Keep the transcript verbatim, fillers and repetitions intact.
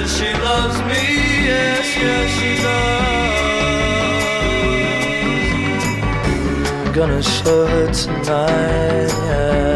she loves me, yes, yes, she does. I'm gonna show her tonight, yeah.